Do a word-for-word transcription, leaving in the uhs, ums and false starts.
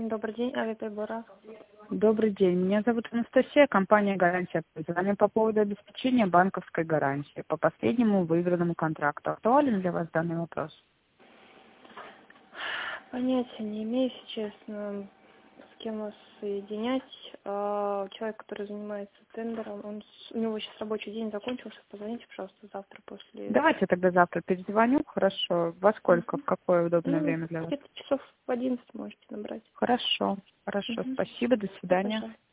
Добрый день, авиаперебора. Добрый день. Меня зовут Анастасия, компания «Гарантия». С вами по поводу обеспечения банковской гарантии по последнему выигранному контракту. Актуален для вас данный вопрос? Понятия не имею, если честно, с кем вас соединять. А, Человек, который занимается тендером, он, с- у него сейчас рабочий день закончился. Позвоните, пожалуйста, завтра после... Давайте тогда завтра перезвоню. Хорошо. Во сколько? В Мгм. какое удобное Ну, время для вас? где-то часов в одиннадцать можете набрать. Хорошо. Хорошо. Мгм. Спасибо. До Всё, свидания. пожалуйста.